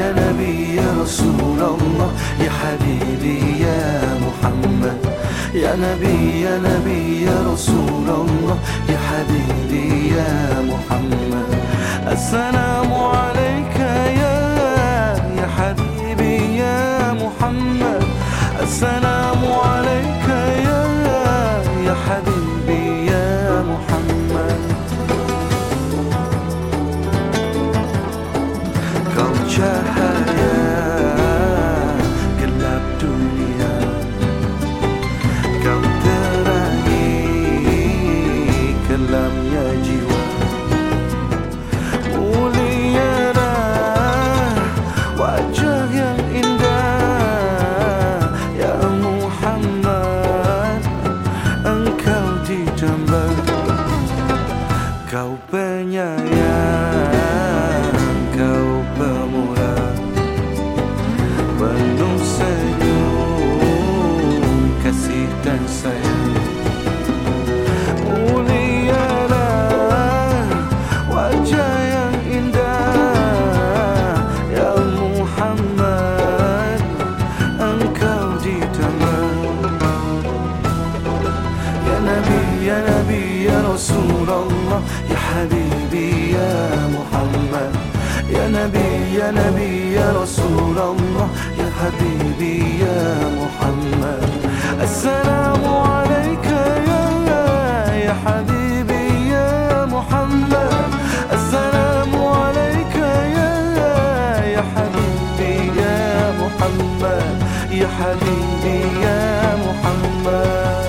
يا نبي يا رسول الله يا حبيبي يا محمد يا نبي يا نبي يا رسول الله يا حبيبي يا محمد السلام عليك يا حبيبي يا محمد السلام عليك يا حبيبي يا محمد Kau cahaya gelap dunia, kau terangi kelamnya jiwa. Mulialah wajah yang indah, ya Muhammad, engkau dijamba. Kau penyayang, kau pemurah, penuh senyum, kasih dan sayang. Mulialah wajah yang indah, ya Muhammad, engkau ditambah. Ya Nabi, ya Nabi, ya Rasulullah, ya Habibi, ya Muhammad. Ya Nabi, ya Nabi, ya Rasulullah, ya Habibi, ya Muhammad. Assalamu alayka ya Habibi, ya Muhammad. Assalamu alayka ya Habibi, ya Muhammad. Ya Habibi, ya Muhammad.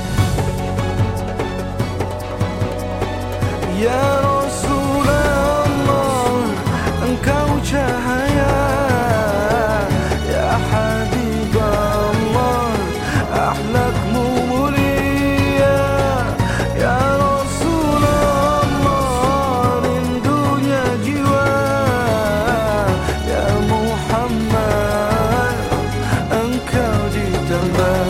Ya Rasulullah, engkau cahaya, ya Habiballah, akhlakmu mulia. Ya Rasulullah, rindunya jiwa. Ya Muhammad, engkau ditambah.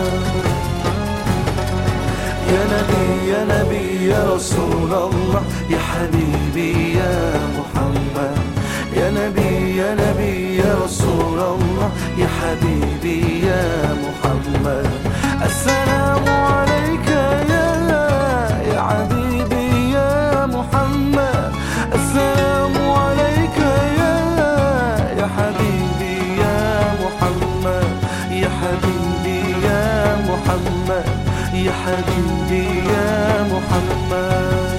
Ya Nabi, ya Nabi, ya Rasulullah, ya Habibi, ya Muhammad. Ya Nabi, ya Nabi, ya Rasulullah, ya Habibi, ya Muhammad. Assalamu alayka ya Habibi, ya Muhammad. Assalamu alayka ya Habibi, ya Muhammad. Ya Habibi, ya Muhammad. Ya Habibi, ya Muhammad.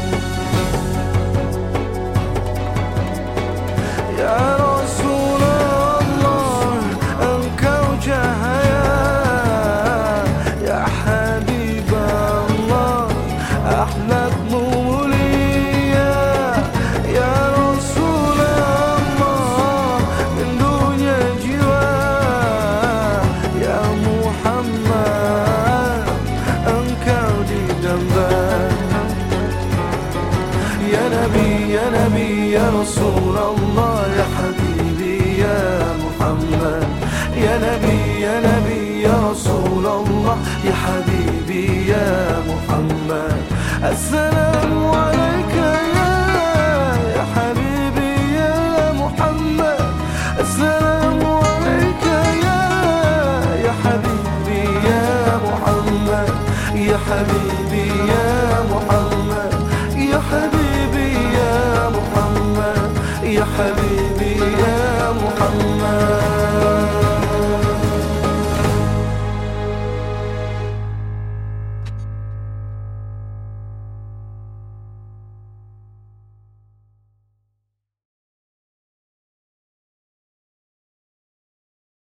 Ya Rasulullah, engkau cahaya, ya Habiballah, akhlakmu mulia. Ya Rasulullah, rindunya jiwa. Ya Muhammad, engkau didamba. Ya Nabi, ya Nabi, ya Rasulullah, ya Habibi, ya Muhammad. Ya Nabi, ya Nabi, ya Rasulullah, ya Habibi, ya Muhammad. Assalamu alayka ya Habibi, ya Muhammad. Assalamu alayka ya Habibi, ya Muhammad. Ya Habibi, ya